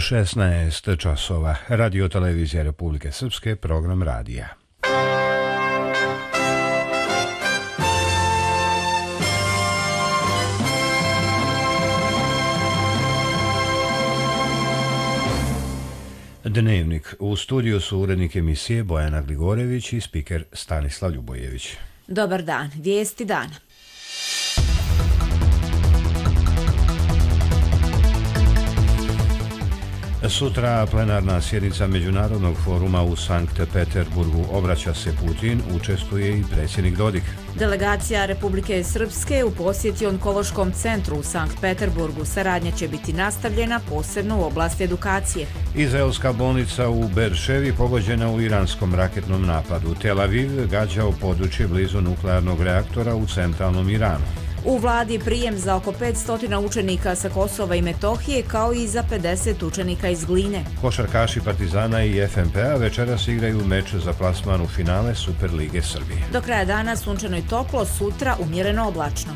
16 časova. Radio Televizija Republike Srpske, program radija. Dnevnik. U studiju su urednik emisije Bojana Gligorević i spiker Stanislav Ljubojević. Dobar dan. Vijesti dana. Sutra plenarna sjednica Međunarodnog foruma u Sankt Peterburgu. Obraća se Putin, učestvuje i predsjednik Dodik. Delegacija Republike Srpske u posjeti Onkološkom centru u Sankt Peterburgu. Saradnja će biti nastavljena, posebno u oblasti edukacije. Izraelska bolnica u Berševi pogođena u iranskom raketnom napadu. Tel Aviv gađao područje blizu nuklearnog reaktora u centralnom Iranu. U vladi prijem za oko 500 učenika sa Kosova i Metohije, kao i za 50 učenika iz Gline. Košarkaši Partizana i FNP-a večeras igraju meč za plasman u finale Superlige Srbije. Do kraja dana sunčano i toplo, sutra umjereno oblačno.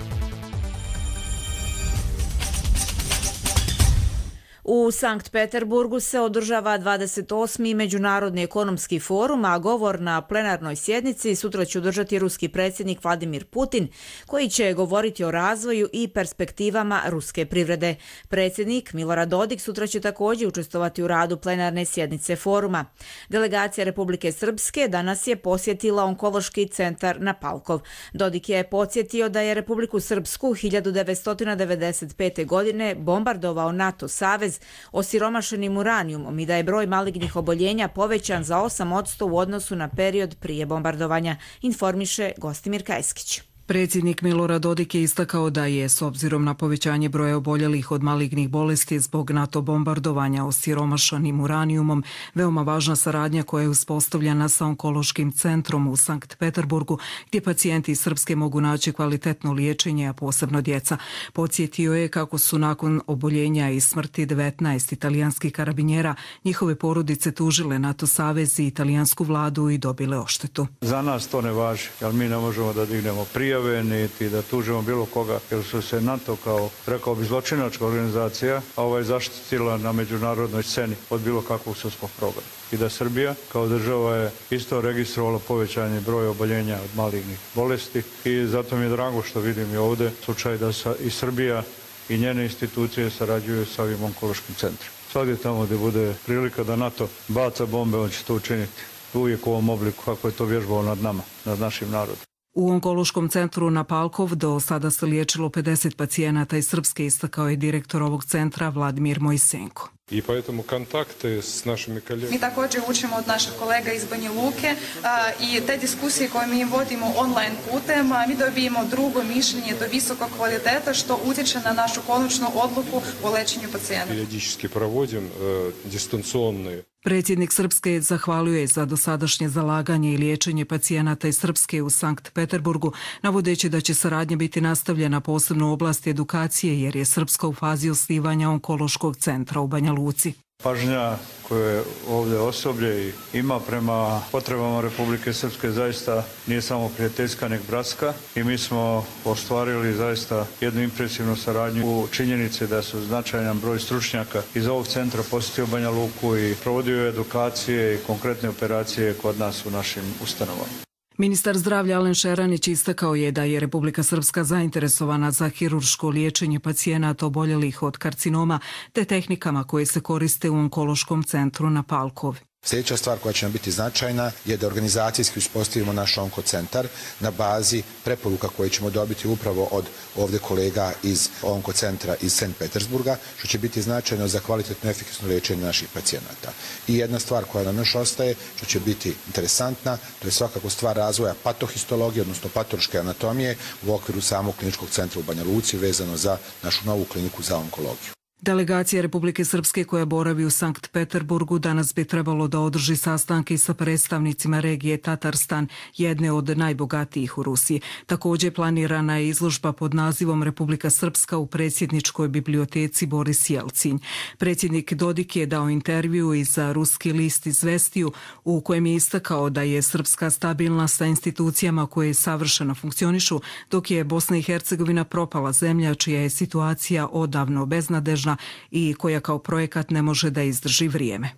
U Sankt Peterburgu se održava 28. Međunarodni ekonomski forum, a govor na plenarnoj sjednici sutra će održati ruski predsjednik Vladimir Putin, koji će govoriti o razvoju i perspektivama ruske privrede. Predsjednik Milorad Dodik sutra će također učestvovati u radu plenarne sjednice foruma. Delegacija Republike Srpske danas je posjetila Onkološki centar na Palkov. Dodik je podsjetio da je Republiku Srpsku 1995. godine bombardovao NATO savez osiromašenim uranijumom i da je broj malignih oboljenja povećan za 8% u odnosu na period prije bombardovanja, informiše Gostimir Kajskić. Predsjednik Milorad Dodik je istakao da je, s obzirom na povećanje broja oboljelih od malignih bolesti zbog NATO bombardovanja osiromašanim uranijumom, veoma važna saradnja koja je uspostavljena sa Onkološkim centrom u Sankt Peterburgu, gdje pacijenti iz Srpske mogu naći kvalitetno liječenje, a posebno djeca. Podsjetio je kako su nakon oboljenja i smrti 19 italijanskih karabinjera njihove porodice tužile NATO savez i italijansku vladu i dobile odštetu. Za nas to ne važi, jer mi ne možemo da dignemo prijave niti da tužimo bilo koga, jer su se NATO kao, rekao bi, zločinačka organizacija zaštitila na međunarodnoj sceni od bilo kakvog sudskog progona. I da Srbija kao država je isto registrovala povećanje broja oboljenja od malignih bolesti i zato mi je drago što vidim i ovdje slučaj da i Srbija i njene institucije sarađuju sa ovim onkološkim centrom. Svagdje tamo gdje bude prilika da NATO baca bombe, on će to učiniti. Uvijek u ovom obliku kako je to vježbao nad nama, nad našim narodom. U Onkološkom centru na Palkov do sada se liječilo 50 pacijenata iz Srpske, istakao je direktor ovog centra Vladimir Mojsenko. I поэтому контакты с нашими коллегами. Mi također učimo od naših kolega iz Banja Luke i te diskusije koje mi vodimo online putem, mi dobijemo drugo mišljenje do visokog kvaliteta što utječe na našu konačnu odluku o lečenju pacijenata. Periodički provodim distanционные. Predsjednik Srpske zahvalio je za dosadašnje zalaganje i liječenje pacijenata iz Srpske u Sankt Peterburgu, navodeći da će saradnja biti nastavljena posebno u oblasti edukacije, jer je Srpska u fazi osnivanja Onkološkog centra u Banja Luci. Pažnja koje ovdje osoblje ima prema potrebama Republike Srpske zaista nije samo prijateljska, nek bratska, i mi smo ostvarili zaista jednu impresivnu saradnju u činjenici da su značajan broj stručnjaka iz ovog centra posjetio Banja Luku i provodio edukacije i konkretne operacije kod nas u našim ustanovama. Ministar zdravlja Alen Šeranić istakao je da je Republika Srpska zainteresovana za hirurško liječenje pacijenata oboljelih od karcinoma te tehnikama koje se koriste u Onkološkom centru na Palkov. Sljedeća stvar koja će nam biti značajna je da organizacijski uspostavimo naš onkocentar na bazi preporuka koje ćemo dobiti upravo od ovdje kolega iz onkocentra iz Sankt Petersburga, što će biti značajno za kvalitetno efikasno liječenje naših pacijenata. I jedna stvar koja nam još ostaje, što će biti interesantna, to je svakako stvar razvoja patohistologije, odnosno patološke anatomije u okviru samog kliničkog centra u Banja Luci vezano za našu novu kliniku za onkologiju. Delegacija Republike Srpske koja boravi u Sankt Peterburgu danas bi trebalo da održi sastanke sa predstavnicima regije Tatarstan, jedne od najbogatijih u Rusiji. Također planirana je izložba pod nazivom Republika Srpska u predsjedničkoj biblioteci Boris Jelcin. Predsjednik Dodik je dao intervju i za ruski list Izvestiju u kojem je istakao da je Srpska stabilna sa institucijama koje savršeno funkcionišu, dok je Bosna i Hercegovina propala zemlja čija je situacija odavno beznadežna važna i koja kao projekat ne može da izdrži vrijeme.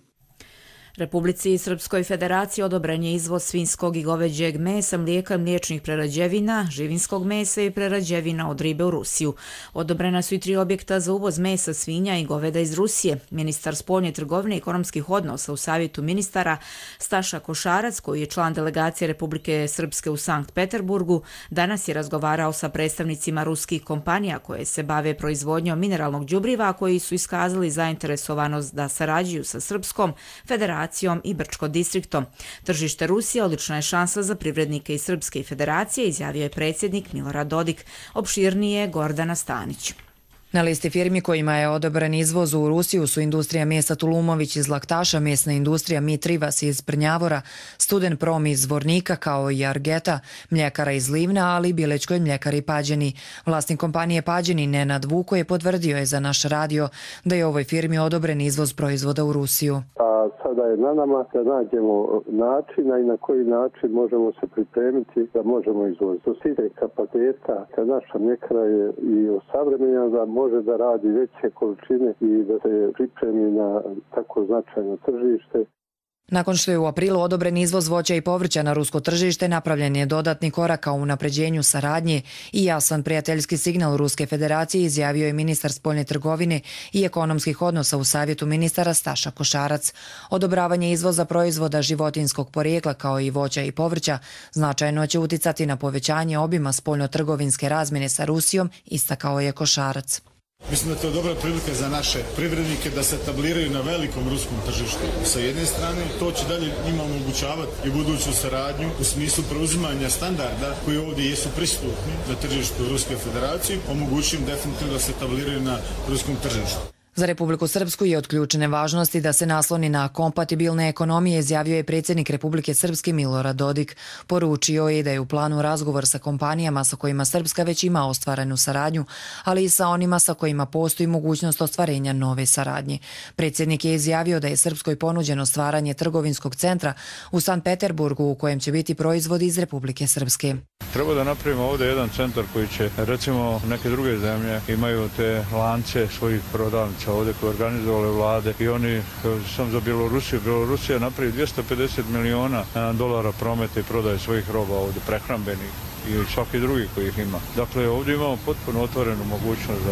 Republici Srpskoj Federaciji odobren je izvoz svinjskog i goveđeg mesa, mlijeka, mliječnih prerađevina, živinskog mesa i prerađevina od ribe u Rusiju. Odobrena su i 3 objekta za uvoz mesa, svinja i goveda iz Rusije. Ministar spoljne trgovine i ekonomskih odnosa u Savjetu ministara Staša Košarac, koji je član delegacije Republike Srpske u Sankt Peterburgu, danas je razgovarao sa predstavnicima ruskih kompanija koje se bave proizvodnjom mineralnog đubriva, koji su iskazali zainteresovanost da sarađuju sa Srpskom Federacijom i Brčko distriktom. Tržište Rusije odlična je šansa za privrednike iz Srpske Federacije, izjavio je predsjednik Milorad Dodik. Opširnije Gordana Stanić. Na listi firmi kojima je odobren izvoz u Rusiju su industrija mesa Tulumović iz Laktaša, mesna industrija Mitrivas iz Prnjavora, Studen Prom iz Zvornika kao i Argeta, mljekara iz Livna, ali i Bilečkoj mljekari Pađeni. Vlasnik kompanije Pađeni Nenad Vuko je potvrdio je za naš radio da je ovoj firmi odobren izvoz proizvoda u Rusiju. Sada je na nama da nađemo načina i na koji način možemo se pripremiti da možemo izvoziti. Do side kapaciteta, kad naša mljekara je i osavremenjena da može da radi veće količine i da se pripremi na tako značajno tržište. Nakon što je u aprilu odobren izvoz voća i povrća na rusko tržište, napravljen je dodatni korak ka unapređenju saradnje i jasan prijateljski signal Ruske Federacije, izjavio je ministar spoljne trgovine i ekonomskih odnosa u Savjetu ministara Staša Košarac. Odobravanje izvoza proizvoda životinjskog porijekla kao i voća i povrća značajno će uticati na povećanje obima spoljno-trgovinske razmjene sa Rusijom, istakao je Košarac. Mislim da to je dobra prilika za naše privrednike da se etabliraju na velikom ruskom tržištu. Sa jedne strane, to će dalje njima omogućavati i buduću saradnju u smislu preuzimanja standarda koji ovdje jesu prisutni na tržištu Ruske Federacije, omogućujem definitivno da se etabliraju na ruskom tržištu. Za Republiku Srpsku je od ključne važnosti da se nasloni na kompatibilne ekonomije, izjavio je predsjednik Republike Srpske Milorad Dodik. Poručio je da je u planu razgovor sa kompanijama sa kojima Srpska već ima ostvarenu saradnju, ali i sa onima sa kojima postoji mogućnost ostvarenja nove saradnje. Predsjednik je izjavio da je Srpskoj ponuđeno stvaranje trgovinskog centra u Sankt Peterburgu u kojem će biti proizvodi iz Republike Srpske. Treba da napravimo ovdje jedan centar koji će, recimo neke druge zemlje imaju te lance svojih prodavnica ovdje koje organizovale vlade i oni, sam za Bjelorusiju, Bjelorusija napravi $250 miliona prometa i prodaje svojih roba ovdje, prehrambenih i svaki drugi koji ih ima. Dakle, ovdje imamo potpuno otvorenu mogućnost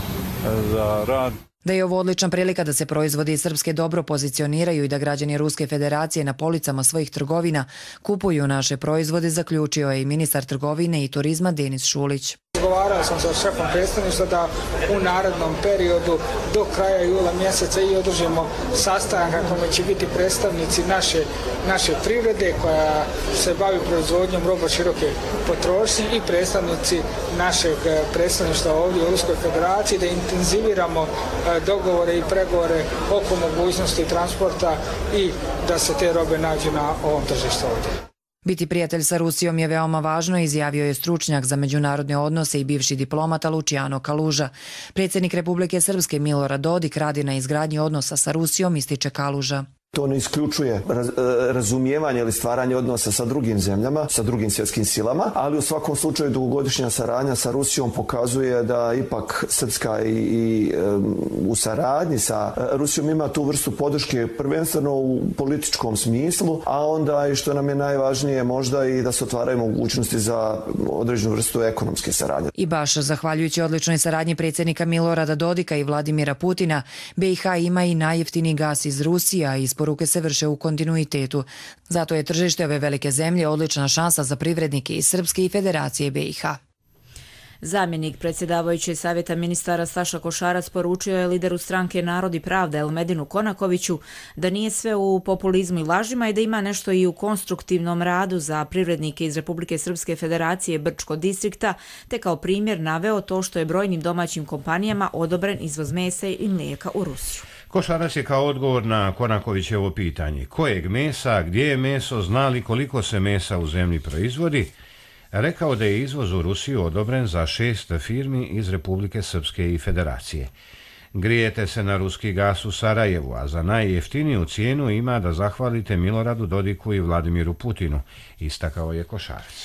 za rad. Da je ovo odlična prilika da se proizvodi iz Srpske dobro pozicioniraju i da građani Ruske Federacije na policama svojih trgovina kupuju naše proizvode, zaključio je i ministar trgovine i turizma Denis Šulić. Razgovarao sam sa šefom predstavništva da u narednom periodu do kraja jula mjeseca i održimo sastanak na kome će biti predstavnici naše privrede koja se bavi proizvodnjom roba široke potrošnje i predstavnici našeg predstavništva ovdje u Ruskoj Federaciji, da intenziviramo dogovore i pregovore oko mogućnosti transporta i da se te robe nađu na ovom tržištu ovdje. Biti prijatelj sa Rusijom je veoma važno, izjavio je stručnjak za međunarodne odnose i bivši diplomata Luciano Kaluža. Predsjednik Republike Srpske Milorad Dodik radi na izgradnji odnosa sa Rusijom, ističe Kaluža. To ne isključuje razumijevanje ili stvaranje odnosa sa drugim zemljama, sa drugim svjetskim silama, ali u svakom slučaju dugogodišnja saradnja sa Rusijom pokazuje da ipak Srpska i u saradnji sa Rusijom ima tu vrstu podrške prvenstveno u političkom smislu, a onda i što nam je najvažnije možda i da se otvaraju mogućnosti za određenu vrstu ekonomske saradnje. I baš zahvaljujući odličnoj saradnji predsjednika Milorada Dodika i Vladimira Putina, BiH ima i najjeftiniji gas iz Rusije, a isporuke se vrše u kontinuitetu. Zato je tržište ove velike zemlje odlična šansa za privrednike iz Srpske i Federacije BiH. Zamjenik predsjedavajućeg Savjeta ministara Staša Košarac poručio je lideru stranke Narod i pravda Elmedinu Konakoviću da nije sve u populizmu i lažima i da ima nešto i u konstruktivnom radu za privrednike iz Republike Srpske Federacije Brčko distrikta, te kao primjer naveo to što je brojnim domaćim kompanijama odobren izvoz mesa i mlijeka u Rusiju. Košarac je kao odgovor na Konakovićevo pitanje kojeg mesa, gdje je meso, zna li koliko se mesa u zemlji proizvodi, rekao da je izvoz u Rusiju odobren za 6 firmi iz Republike Srpske i Federacije. Grijete se na ruski gas u Sarajevu, a za najjeftiniju cijenu ima da zahvalite Miloradu Dodiku i Vladimiru Putinu, istakao je Košarac.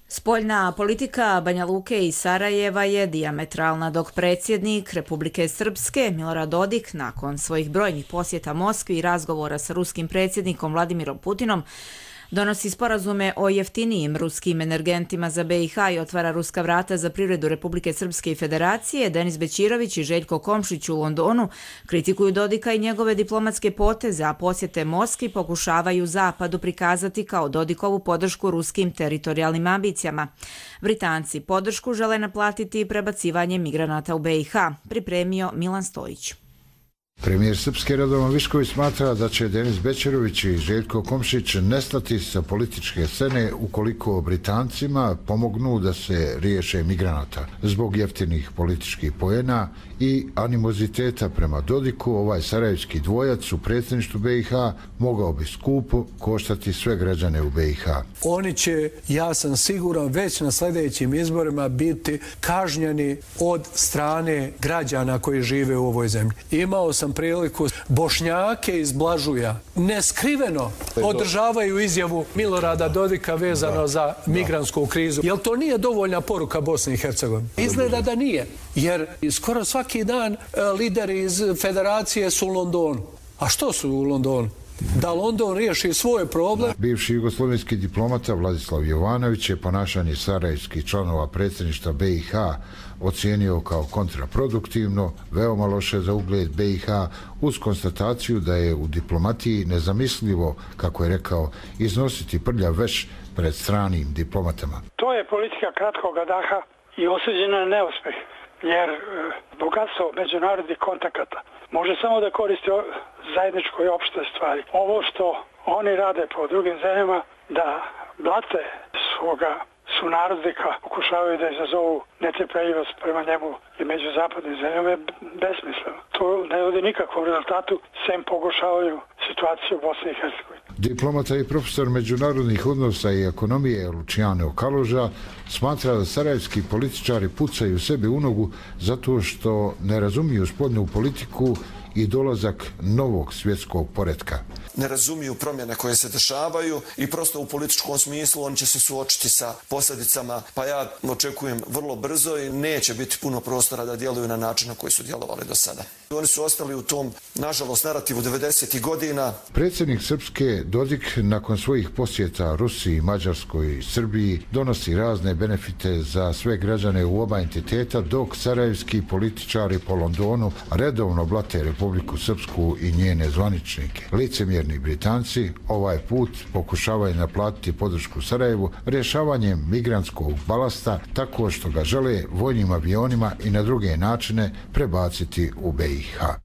Spoljna politika Banja Luke i Sarajeva je dijametralna, dok predsjednik Republike Srpske Milorad Dodik nakon svojih brojnih posjeta Moskvi i razgovora sa ruskim predsjednikom Vladimirom Putinom donosi sporazume o jeftinijim ruskim energentima za BiH i otvara ruska vrata za privredu Republike Srpske i Federacije. Denis Bećirović i Željko Komšić u Londonu kritikuju Dodika i njegove diplomatske poteze, a posjete Moskvi pokušavaju Zapadu prikazati kao Dodikovu podršku ruskim teritorijalnim ambicijama. Britanci podršku žele naplatiti prebacivanje migranata u BiH, pripremio Milan Stojić. Premijer Srpske Radovan Višković smatra da će Denis Bećirović i Željko Komšić nestati sa političke scene ukoliko Britancima pomognu da se riješe migranata. Zbog jeftinih političkih poena i animoziteta prema Dodiku, ovaj sarajevski dvojac u predsjedništvu BiH mogao bi skupo koštati sve građane u BiH. Oni će, ja sam siguran, već na sljedećim izborima biti kažnjeni od strane građana koji žive u ovoj zemlji. Imao sam priliku, Bošnjake iz Blažuja neskriveno održavaju izjavu Milorada Dodika vezano za migrantsku krizu. Jel to nije dovoljna poruka Bosni i Hercegovini? Izgleda da nije, jer skoro svaki dan lideri iz federacije su u Londonu. A što su u Londonu? Da London riješi svoj problem. Bivši jugoslovenski diplomata Vladislav Jovanović je ponašanje sarajevskih članova predsjedništva BiH ocijenio kao kontraproduktivno, veoma loše za ugled BiH, uz konstataciju da je u diplomatiji nezamislivo, kako je rekao, iznositi prljav veš pred stranim diplomatama. To je politika kratkoga daha i osuđena na neuspjeh, jer bogatstvo međunarodnih kontakata može samo da koristi zajedničkoj opštoj stvari. Ovo što oni rade po drugim zemljama, da blate svoga sunarodnika, pokušavaju da izazovu netrpeljivost prema njemu i među zapadnim zemljama, je besmisleno. To ne vodi nikakvom rezultatu, sem pogoršavaju situaciju u Bosni i Hercegovini. Diplomata i profesor međunarodnih odnosa i ekonomije Luciano Kaloža smatra da sarajevski političari pucaju sebi u nogu zato što ne razumiju spoljnu politiku i dolazak novog svjetskog poretka. Ne razumiju promjene koje se dešavaju i prosto u političkom smislu oni će se suočiti sa posljedicama, pa ja očekujem vrlo brzo i neće biti puno prostora da djeluju na način na koji su djelovali do sada. Oni su ostali u tom, nažalost, narativu 90. godina. Predsjednik Srpske Dodik nakon svojih posjeta Rusiji, Mađarskoj i Srbiji donosi razne benefite za sve građane u oba entiteta, dok sarajevski političari po Londonu redovno blate Republiku Srpsku i njene zvaničnike. Licemjerni Britanci ovaj put pokušavaju naplatiti podršku Sarajevu rješavanjem migrantskog balasta tako što ga žele vojnim avionima i na druge načine prebaciti u BiH.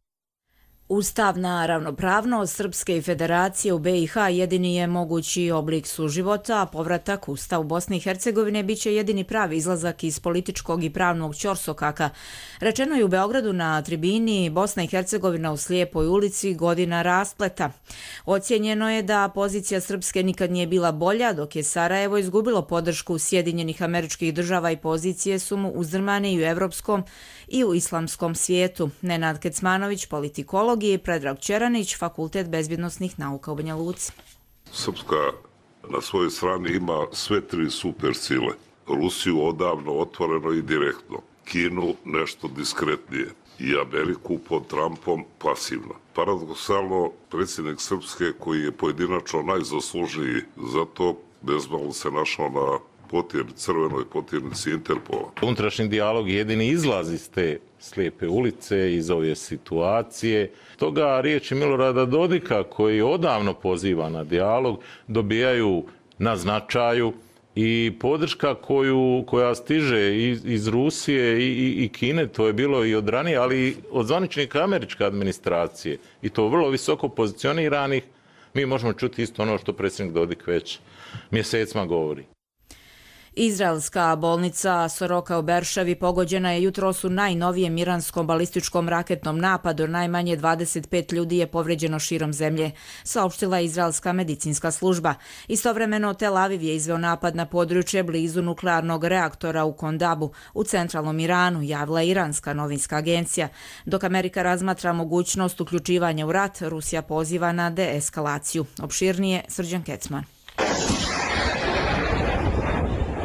Ustavna ravnopravnost Srpske i Federacije u BiH jedini je mogući oblik suživota, a povratak Ustavu Bosne i Hercegovine biće jedini pravi izlazak iz političkog i pravnog ćorsokaka. Rečeno je u Beogradu na tribini Bosna i Hercegovina u Slijepoj ulici godina raspleta. Ocijenjeno je da pozicija Srpske nikad nije bila bolja, dok je Sarajevo izgubilo podršku Sjedinjenih Američkih Država i pozicije su mu uzdrmane i u evropskom i u islamskom svijetu. Nenad Kecmanović, politikolog, i Predrag Čeranić, Fakultet bezbjednosnih nauka u Banja Luci. Srpska na svojoj strani ima sve tri supersile. Rusiju odavno otvoreno i direktno. Kinu nešto diskretnije. I Ameriku pod Trumpom pasivno. Paradoksalno, predsjednik Srpske, koji je pojedinačno najzaslužniji za to, bezmalo se našao na crvenoj potjernici Interpola. Unutrašnji dijalog je jedini izlaz iz te slijepe ulice, iz ove situacije. Toga riječi Milorada Dodika, koji odavno poziva na dijalog, dobijaju na značaju i podrška koja stiže iz Rusije i Kine, to je bilo i od ranije, ali i od zvaničnika američke administracije, i to vrlo visoko pozicioniranih. Mi možemo čuti isto ono što predsjednik Dodik već mjesecima govori. Izraelska bolnica Soroka u Beršavi pogođena je jutros u najnovijem iranskom balističkom raketnom napadu. Najmanje 25 ljudi je povređeno širom zemlje, saopštila je izraelska medicinska služba. Istovremeno Tel Aviv je izveo napad na područje blizu nuklearnog reaktora u Kondabu u centralnom Iranu, javila je iranska novinska agencija. Dok Amerika razmatra mogućnost uključivanja u rat, Rusija poziva na deeskalaciju. Opširnije Srđan Kecman.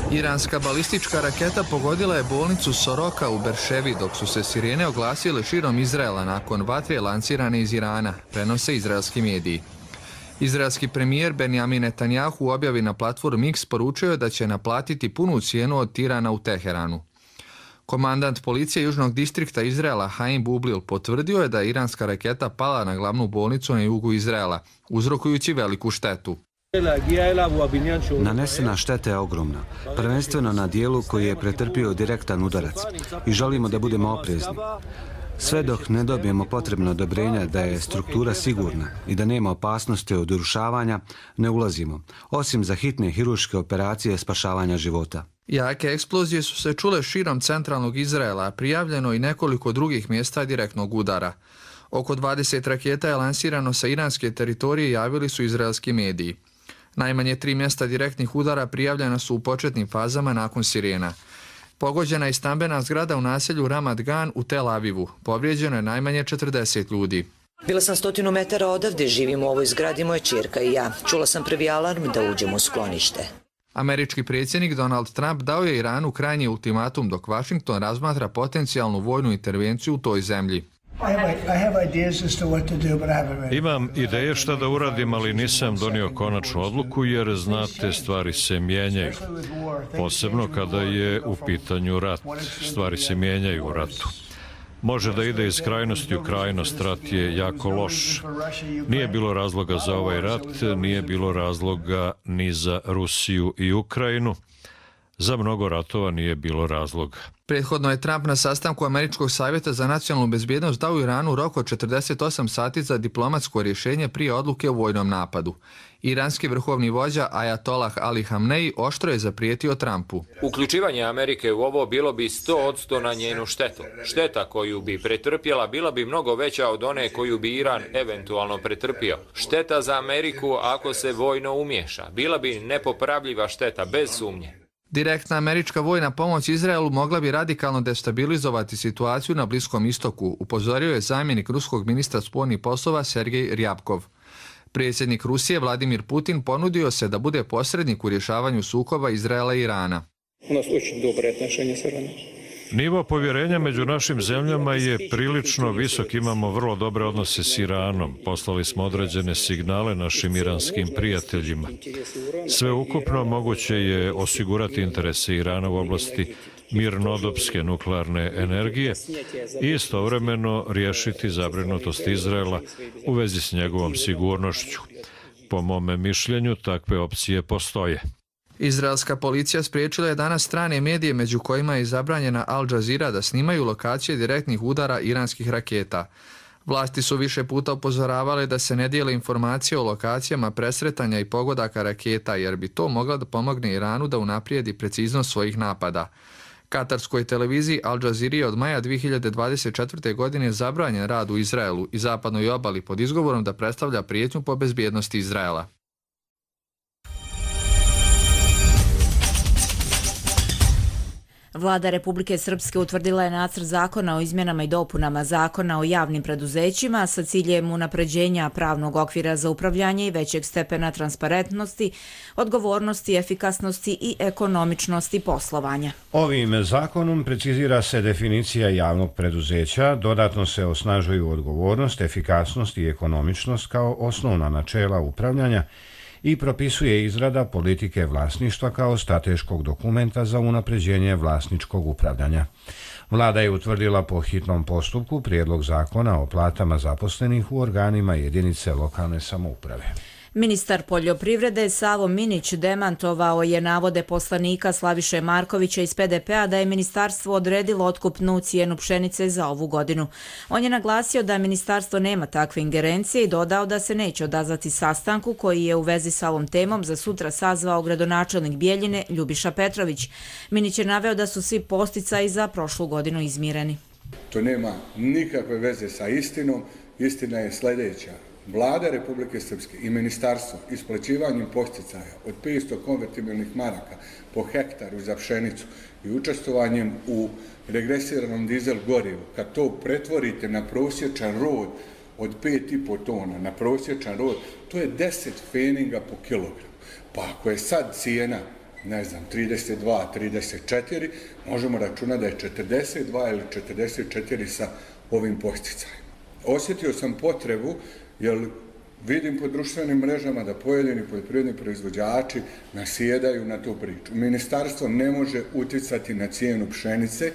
Iranska balistička raketa pogodila je bolnicu Soroka u Berševi, dok su se sirene oglasile širom Izraela nakon vatre lancirane iz Irana, prenose izraelski mediji. Izraelski premijer Benjamin Netanjahu u objavi na platformi X poručio je da će naplatiti punu cijenu od tirana u Teheranu. Komandant policije južnog distrikta Izraela Haim Bublil potvrdio je da je iranska raketa pala na glavnu bolnicu na jugu Izraela, uzrokujući veliku štetu. Nanesena šteta je ogromna, prvenstveno na dijelu koji je pretrpio direktan udarac i želimo da budemo oprezni. Sve dok ne dobijemo potrebno odobrenja da je struktura sigurna i da nema opasnosti od urušavanja, ne ulazimo, osim za hitne hirurške operacije spašavanja života. Jake eksplozije su se čule širom centralnog Izraela, prijavljeno i nekoliko drugih mjesta direktnog udara. Oko 20 raketa je lansirano sa iranske teritorije, javili su izraelski mediji. Najmanje 3 mjesta direktnih udara prijavljena su u početnim fazama nakon sirena. Pogođena je stambena zgrada u naselju Ramat Gan u Tel Avivu. Povrijeđeno je najmanje 40 ljudi. Bila sam 100 metara odavde, živim u ovoj zgradi moja ćerka i ja. Čula sam prvi alarm da uđemo u sklonište. Američki predsjednik Donald Trump dao je Iranu krajnji ultimatum dok Washington razmatra potencijalnu vojnu intervenciju u toj zemlji. Imam ideje šta da uradim, ali nisam donio konačnu odluku jer znate, stvari se mijenjaju. Posebno kada je u pitanju rat. Stvari se mijenjaju u ratu. Može da ide iz krajnosti u krajnost, rat je jako loš. Nije bilo razloga za ovaj rat, nije bilo razloga ni za Rusiju i Ukrajinu. Za mnogo ratova nije bilo razloga. Prethodno je Trump na sastanku Američkog savjeta za nacionalnu bezbjednost dao Iranu rok od 48 sati za diplomatsko rješenje prije odluke o vojnom napadu. Iranski vrhovni vođa Ajatollah Ali Hamnei oštro je zaprijetio Trumpu. Uključivanje Amerike u ovo bilo bi 100% na njenu štetu. Šteta koju bi pretrpjela bila bi mnogo veća od one koju bi Iran eventualno pretrpio. Šteta za Ameriku ako se vojno umješa bila bi nepopravljiva šteta bez sumnje. Direktna američka vojna pomoć Izraelu mogla bi radikalno destabilizovati situaciju na Bliskom istoku, upozorio je zamjenik ruskog ministra spoljnih poslova Sergej Ryabkov. Predsjednik Rusije Vladimir Putin ponudio se da bude posrednik u rješavanju sukoba Izraela i Irana. Nivo povjerenja među našim zemljama je prilično visok, imamo vrlo dobre odnose s Iranom. Poslali smo određene signale našim iranskim prijateljima. Sve ukupno moguće je osigurati interese Irana u oblasti mirnodopske nuklearne energije i istovremeno riješiti zabrinutost Izraela u vezi s njegovom sigurnošću. Po mome mišljenju, takve opcije postoje. Izraelska policija spriječila je danas strane medije, među kojima je zabranjena Al Jazeera, da snimaju lokacije direktnih udara iranskih raketa. Vlasti su više puta upozoravale da se ne dijele informacije o lokacijama presretanja i pogodaka raketa, jer bi to moglo da pomogne Iranu da unaprijedi preciznost svojih napada. Katarskoj televiziji Al Jazeera je od maja 2024. godine zabranjen rad u Izraelu i zapadnoj obali pod izgovorom da predstavlja prijetnju po bezbjednosti Izraela. Vlada Republike Srpske utvrdila je nacrt zakona o izmjenama i dopunama zakona o javnim preduzećima sa ciljem unapređenja pravnog okvira za upravljanje i većeg stepena transparentnosti, odgovornosti, efikasnosti i ekonomičnosti poslovanja. Ovim zakonom precizira se definicija javnog preduzeća, dodatno se osnažuju odgovornost, efikasnost i ekonomičnost kao osnovna načela upravljanja i propisuje izrada politike vlasništva kao strateškog dokumenta za unapređenje vlasničkog upravljanja. Vlada je utvrdila po hitnom postupku prijedlog zakona o platama zaposlenih u organima jedinice lokalne samouprave. Ministar poljoprivrede Savo Minić demantovao je navode poslanika Slaviše Markovića iz PDP-a da je ministarstvo odredilo otkupnu cijenu pšenice za ovu godinu. On je naglasio da ministarstvo nema takve ingerencije i dodao da se neće odazvati sastanku koji je u vezi sa ovom temom za sutra sazvao gradonačelnik Bijeljine Ljubiša Petrović. Minić je naveo da su svi posticaji za prošlu godinu izmireni. To nema nikakve veze sa istinom. Istina je sljedeća. Vlada Republike Srpske i ministarstvo isplaćivanjem posticaja od 500 konvertibilnih maraka po hektaru za pšenicu i učestvovanjem u regresiranom dizel gorivu, kad to pretvorite na prosječan rod od 5,5 tona, na prosječan rod, to je 10 pfeninga po kilogramu. Pa ako je sad cijena ne znam, 32, 34, možemo računati da je 42 ili 44 sa ovim posticajima. Osjetio sam potrebu, jer vidim po društvenim mrežama da pojedini poljoprivredni proizvođači nasjedaju na tu priču. Ministarstvo ne može utjecati na cijenu pšenice.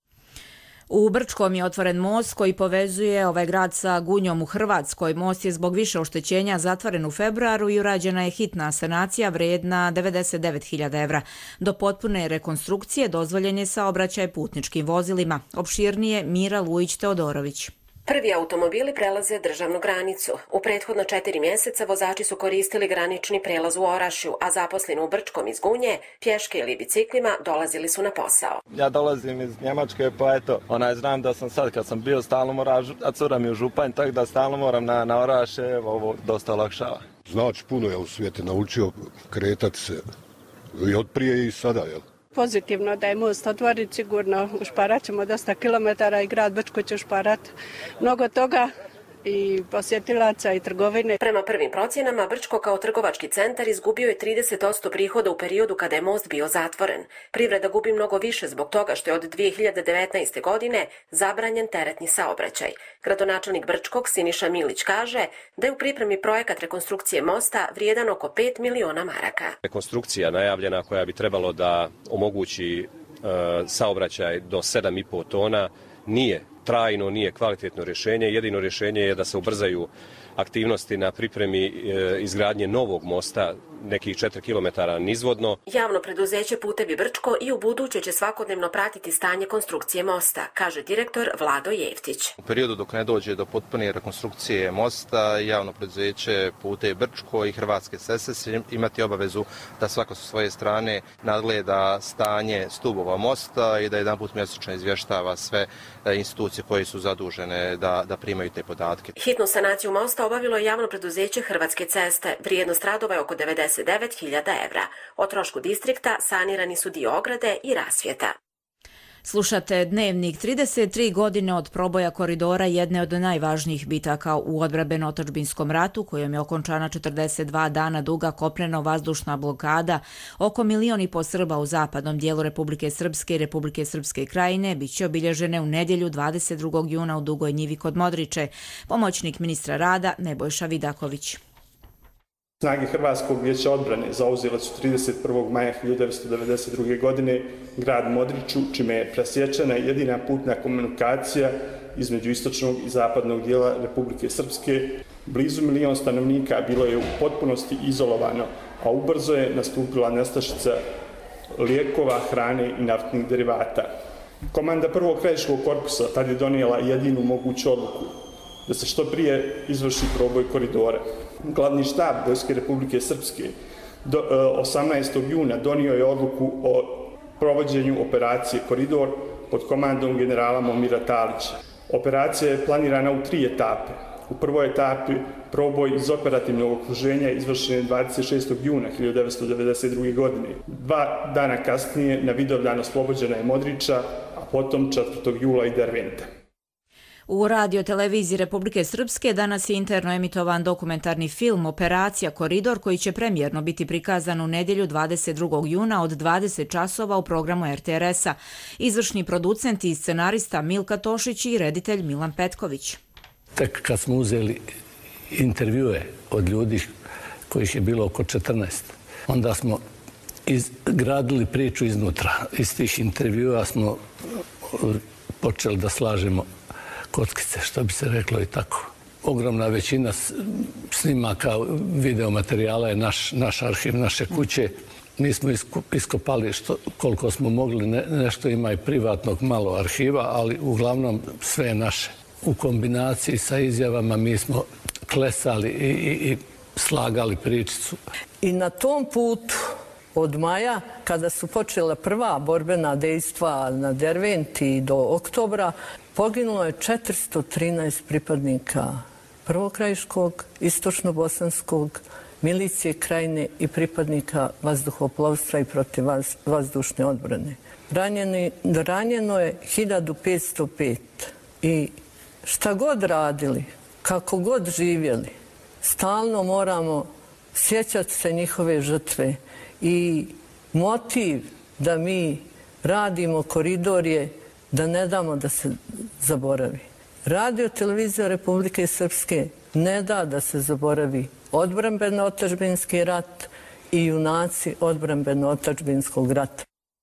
U Brčkom je otvoren most koji povezuje ovaj grad sa Gunjom u Hrvatskoj. Most je zbog više oštećenja zatvoren u februaru i urađena je hitna sanacija vrijedna 99.000 evra. Do potpune rekonstrukcije dozvoljen je saobraćaj putničkim vozilima. Opširnije Mira Lujić-Teodorović. Prvi automobili prelaze državnu granicu. U prethodno 4 mjeseca vozači su koristili granični prelaz u Orašju, a zaposleni u Brčkom iz Gunje, pješke ili biciklima, dolazili su na posao. Ja dolazim iz Njemačke, pa eto, znam da sam sad kad sam bio stalno moram, a cura mi u Županj, tako da stalno moram na Orašje, ovo dosta olakšava. Znači puno je u svijetu naučio kretati se i od prije i sada, jel? Pozitivno da je most otvorit, sigurno ušparat ćemo dosta kilometara i grad Brčko će ušparat mnogo toga i posjetilaca i trgovine. Prema prvim procjenama, Brčko kao trgovački centar izgubio je 30% prihoda u periodu kada je most bio zatvoren. Privreda gubi mnogo više zbog toga što je od 2019. godine zabranjen teretni saobraćaj. Gradonačelnik Brčkog Siniša Milić kaže da je u pripremi projekat rekonstrukcije mosta vrijedan oko 5 miliona maraka. Rekonstrukcija najavljena koja bi trebalo da omogući saobraćaj do 7,5 tona nije trajno, nije kvalitetno rješenje. Jedino rješenje je da se ubrzaju aktivnosti na pripremi izgradnje novog mosta nekih 4 km nizvodno. Javno preduzeće Putevi Brčko i u buduće će svakodnevno pratiti stanje konstrukcije mosta, kaže direktor Vlado Jeftić. U periodu dok ne dođe do potpune rekonstrukcije mosta, javno preduzeće Putevi Brčko i Hrvatske ceste će imati obavezu da svako sa svoje strane nadgleda stanje stubova mosta i da jedanput mjesečno izvještava sve institucije koje su zadužene da primaju te podatke. Hitnu sanaciju mosta obavilo je javno preduzeće Hrvatske ceste. Vrijednost radova je oko 99.000 evra. O trošku distrikta sanirani su dio ograde i rasvjeta. Slušate Dnevnik. 33 godine od proboja koridora, jedne od najvažnijih bitaka u odbrambeno-otadžbinskom ratu, kojom je okončana 42 dana duga kopneno-vazdušna blokada. Oko 1,5 miliona Srba u zapadnom dijelu Republike Srpske i Republike Srpske krajine biće obilježene u nedjelju 22. juna u Dugoj njivi kod Modriče. Pomoćnik ministra rada Nebojša Vidaković. Snage Hrvatskog vijeća odbrane zauzele su 31. maja 1992. godine grad Modriču, čime je presječena jedina putna komunikacija između istočnog i zapadnog dijela Republike Srpske. Blizu 1 milion stanovnika bilo je u potpunosti izolovano, a ubrzo je nastupila nestašica lijekova, hrane i naftnih derivata. Komanda prvog krajiškog korpusa tad je donijela jedinu moguću odluku da se što prije izvrši proboj koridora. Glavni štab Vojske Republike Srpske 18. juna donio je odluku o provođenju operacije Koridor pod komandom generala Momira Talića. Operacija je planirana u 3 etape. U prvoj etapi proboj iz operativnog okruženja izvršen je 26. juna 1992. godine. 2 dana kasnije na Vidovdan oslobođena je Modriča, a potom 4. jula i Derventa. U radioteleviziji Republike Srpske danas je interno emitovan dokumentarni film Operacija Koridor koji će premijerno biti prikazan u nedjelju 22. juna od 20 časova u programu RTRS-a. Izvršni producent i scenarista Milka Tošić i reditelj Milan Petković. Tek kad smo uzeli intervjue od ljudi kojih je bilo oko 14, onda smo izgradili priču iznutra. Iz tih intervjua smo počeli da slažemo kockice, što bi se reklo i tako. Ogromna većina snimaka videomaterijala je naš arhiv, naše kuće. Mi smo iskopali koliko smo mogli, nešto ima i privatnog malo arhiva, ali uglavnom sve je naše. U kombinaciji sa izjavama mi smo klesali i slagali pričicu. I na tom putu od maja, kada su počela prva borbena dejstva na Derventi do oktobra, poginulo je 413 pripadnika Prvokrajiškog, Istočno-bosanskog, milicije krajine i pripadnika vazduhoplovstva i protivvazdušne odbrane. Ranjeno je 1505 i šta god radili, kako god živjeli, stalno moramo sjećati se njihove žrtve i motiv da mi radimo koridor je da ne damo da se zaboravi. Radio televizija Republike Srpske ne da da se zaboravi odbrambeno-otadžbinski rat i junaci odbrambeno-otadžbinskog rata.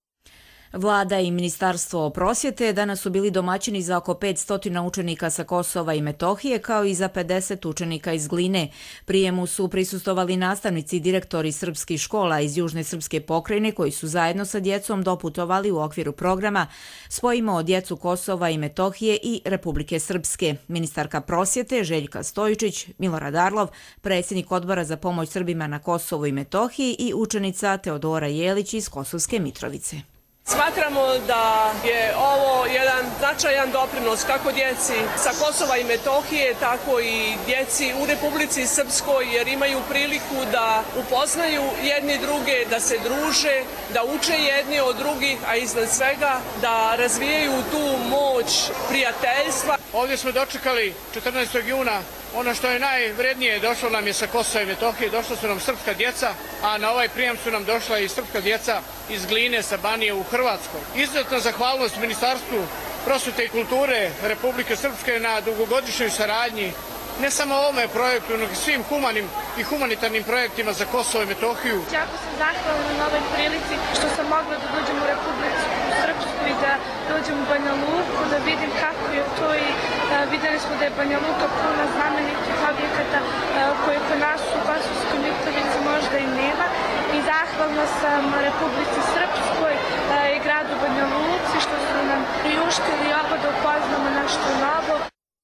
Vlada i Ministarstvo prosvjete danas su bili domaćini za oko 500 učenika sa Kosova i Metohije, kao i za 50 učenika iz Gline. Prijemu su prisustvovali nastavnici i direktori srpskih škola iz Južne srpske pokrajine, koji su zajedno sa djecom doputovali u okviru programa Spojimo djecu Kosova i Metohije i Republike Srpske. Ministarka prosvjete Željka Stojičić, Milorad Arlov, predsjednik Odbora za pomoć Srbima na Kosovu i Metohiji i učenica Teodora Jelić iz Kosovske Mitrovice. Smatramo da je ovo jedan značajan doprinos kako djeci sa Kosova i Metohije, tako i djeci u Republici Srpskoj, jer imaju priliku da upoznaju jedni druge, da se druže, da uče jedni od drugih, a iznad svega da razvijaju tu moć prijateljstva. Ovdje smo dočekali 14. juna ono što je najvrednije, došlo nam je sa Kosova i Metohije, došla su nam srpska djeca, a na ovaj prijem su nam došla i srpska djeca iz Gline, sa Banije u Hrvatskoj. Izuzetna zahvalnost Ministarstvu prosvjete i kulture Republike Srpske na dugogodišnjoj saradnji, ne samo ovome projektu, nego svim humanim i humanitarnim projektima za Kosovo i Metohiju. Jako sam zahvalna na ovoj prilici što sam mogla da dođem u Republiku Srpsku i da dođem u Banja Luku, da vidim kako je to i vidjeli smo da je Banja Luka puna znamenitih objekata koje kod nas u Kosovskoj Mitrovici možda i nema. I zahvalna sam Republici Srpskoj i gradu Banja Luci što su nam priuštili ovo da upoznamo nešto novo.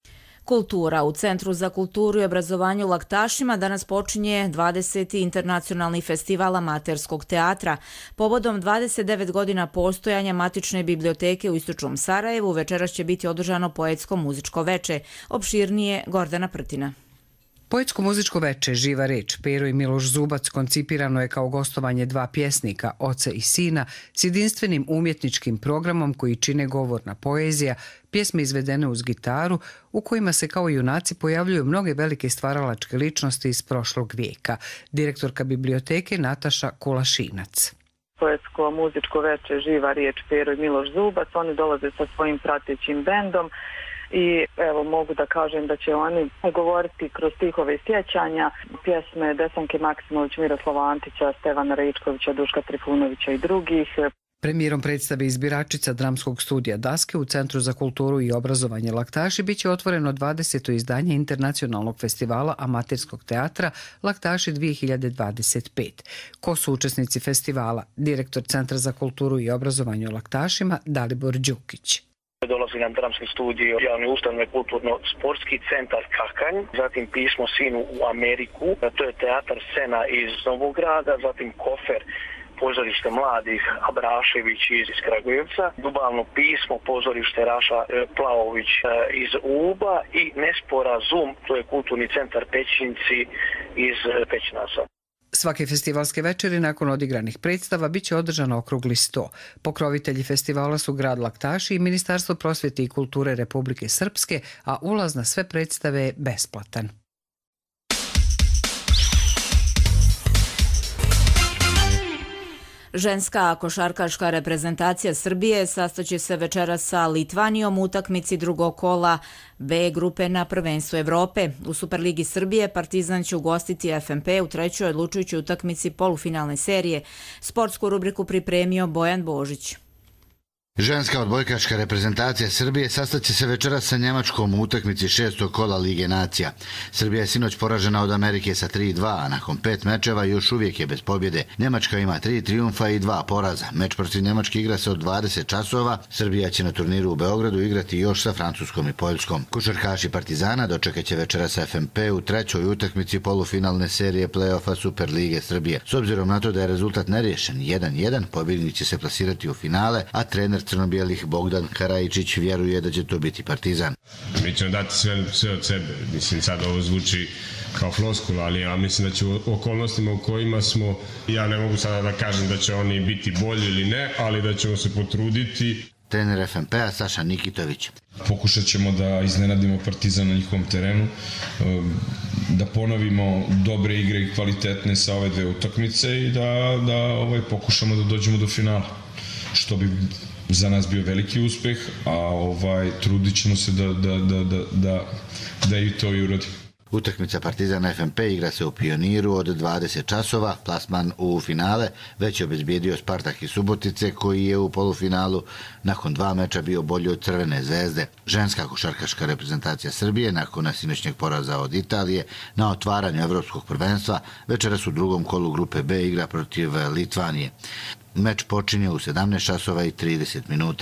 Kultura. U Centru za kulturu i obrazovanje u Laktašima danas počinje 20. internacionalni festival amaterskog teatra. Povodom 29 godina postojanja matične biblioteke u istočnom Sarajevu večeras će biti održano poetsko muzičko veče. Opširnije Gordana Prtina. Poetsko muzičko veče Živa reč Pero i Miloš Zubac koncipirano je kao gostovanje dva pjesnika, oca i sina, s jedinstvenim umjetničkim programom koji čine govorna poezija, pjesme izvedene uz gitaru, u kojima se kao junaci pojavljuju mnoge velike stvaralačke ličnosti iz prošlog vijeka. Direktorka biblioteke Nataša Kulašinac. Poetsko muzičko veče Živa riječ Pero i Miloš Zubac, oni dolaze sa svojim pratećim bendom. I evo mogu da kažem da će oni govoriti kroz stihove sjećanja, pjesme Desanke Maksimović, Miroslava Antića, Stevana Rejčkovića, Duška Trifunovića i drugih. Premijerom predstave izbiračica dramskog studija Daske u Centru za kulturu i obrazovanje Laktaši biće otvoreno 20. izdanje internacionalnog festivala amaterskog teatra Laktaši 2025. Ko su učesnici festivala? Direktor Centra za kulturu i obrazovanje u Laktašima Dalibor Đukić. Dolazi nam dramski studij, javni ustanove kulturno-sportski centar Kakanj, zatim pismo Sinu u Ameriku, to je teatar Sena iz Novog Grada, zatim Kofer, pozorište mladih Abrašević iz Kragujevca, Dubavno pismo, pozorište Raša Plavović iz Uba i Nesporazum, to je kulturni centar Pećinci iz Pećnasa. Svake festivalske večeri nakon odigranih predstava biće održano okrugli sto. Pokrovitelji festivala su grad Laktaši i Ministarstvo prosvjete i kulture Republike Srpske, a ulaz na sve predstave je besplatan. Ženska košarkaška reprezentacija Srbije sastaće se večeras sa Litvanijom u utakmici drugog kola B grupe na prvenstvu Evrope. U Superligi Srbije Partizan će ugostiti FNP u trećoj odlučujućoj utakmici polufinalne serije. Sportsku rubriku pripremio Bojan Božić. Ženska odbojkaška reprezentacija Srbije sastaće se večeras sa Njemačkom u utakmici 6. kola Lige nacija. Srbija je sinoć poražena od Amerike sa 3-2, a nakon 5 mečeva još uvijek je bez pobjede. Njemačka ima 3 trijumfa i 2 poraza. Meč protiv Njemačke igra se od 20 časova. Srbija će na turniru u Beogradu igrati još sa Francuskom i Poljskom. Košarkaši Partizana dočekat će večeras FNP u trećoj utakmici polufinalne serije play-offa Superlige Srbije. S obzirom na to da je rezultat neriješen 1-1, pobjednik će se plasirati u finale, a trener crno-bijelih Bogdan Karajičić vjeruje da će to biti Partizan. Mi ćemo dati sve od sebe. Mislim, sad ovo zvuči kao floskula, ali ja mislim da će u okolnostima u kojima smo, ja ne mogu sada da kažem da će oni biti bolji ili ne, ali da ćemo se potruditi. trener FNP-a Saša Nikitović. Pokušat ćemo da iznenadimo Partizan na njihovom terenu, da ponovimo dobre igre i kvalitetne sa ove dve utakmice i da pokušamo da dođemo do finala, što bi za nas bio veliki uspeh, a trudit ćemo se da i to i uradimo. Utakmica Partizan FNP igra se u Pioniru od 20 časova. Plasman u finale već je obezbijedio Spartak iz Subotice, koji je u polufinalu nakon 2 meča bio bolji od Crvene zvezde. Ženska košarkaška reprezentacija Srbije nakon sinoćnjeg poraza od Italije na otvaranju evropskog prvenstva večeras u drugom kolu grupe B igra protiv Litvanije. Meč počinje u 17 časova i 30 minuta.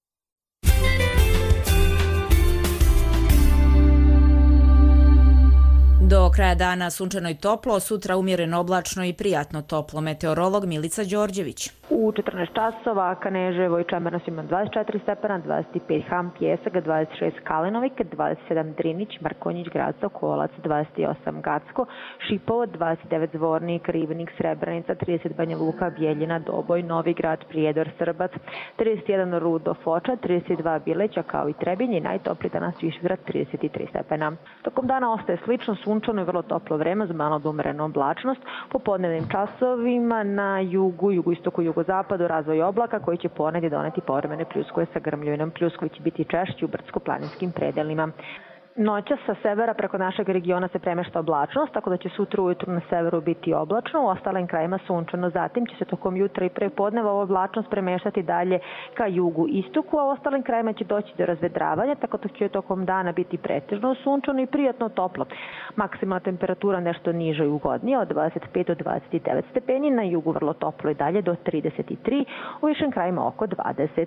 Do kraja dana sunčano i toplo, sutra umjereno oblačno i prijatno toplo. Meteorolog Milica Đorđević. U 14 časova Kaneževo i Čemernos ima 24 stepena, 25 Ham, Pjesak, 26 Kalinovik, 27 Drinić, Markonjić, Graco, Kolac, 28 Gacko, Šipovo, 29 Zvornik, Rivnik, Srebrenica, 30 Banja Luka, Bijeljina, Doboj, Novi Grad, Prijedor, Srbac, 31 Rudo, Foča, 32 Bileća kao i Trebinje i najtopliji danas Višegrad 33 stepena. Tokom dana ostaje slično sunčano i vrlo toplo vreme uz malo do umerenu oblačnost. Po podnevnim časovima na jugu, jugoistoku, jugozapadu razvoj oblaka koji će ponedje doneti povremene pljuskove sa grmljovinom. Pljuskovi će biti češći u brdsko-planinskim predelima. Noća sa severa preko našeg regiona se premešta oblačnost, tako da će sutra ujutru na severu biti oblačno, u ostalim krajima sunčano. Zatim će se tokom jutra i prepodneva ova oblačnost premeštati dalje ka jugu istoku, a u ostalim krajima će doći do razvedravanja, tako da će tokom dana biti pretežno sunčano i prijatno toplo. Maksimalna temperatura nešto niža i ugodnija, od 25 do 29 stepeni, na jugu vrlo toplo i dalje do 33, u višim krajima oko 20.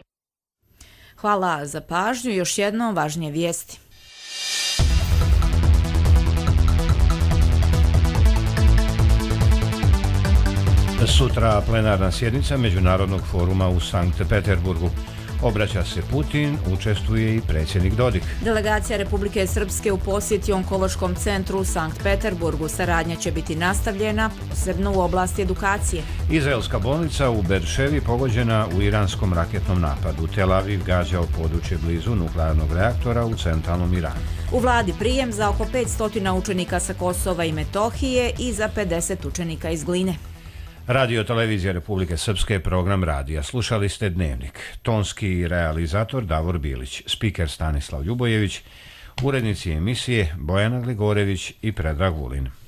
Hvala za pažnju. Još jednom važnije vijesti. Sutra plenarna sjednica Međunarodnog foruma u Sankt Peterburgu. Obraća se Putin, učestvuje i predsjednik Dodik. Delegacija Republike Srpske u posjeti Onkološkom centru u Sankt Peterburgu. Saradnja će biti nastavljena, posebno u oblasti edukacije. Izraelska bolnica u Berševi pogođena u iranskom raketnom napadu. Tel Aviv gađao područje blizu nuklearnog reaktora u centralnom Iranu. U vladi prijem za oko 500 učenika sa Kosova i Metohije i za 50 učenika iz Gline. Radio Televizija Republike Srpske, program radija. Slušali ste Dnevnik. Tonski realizator Davor Bilić, spiker Stanislav Ljubojević, urednici emisije Bojana Gligorević i Predrag Vulin.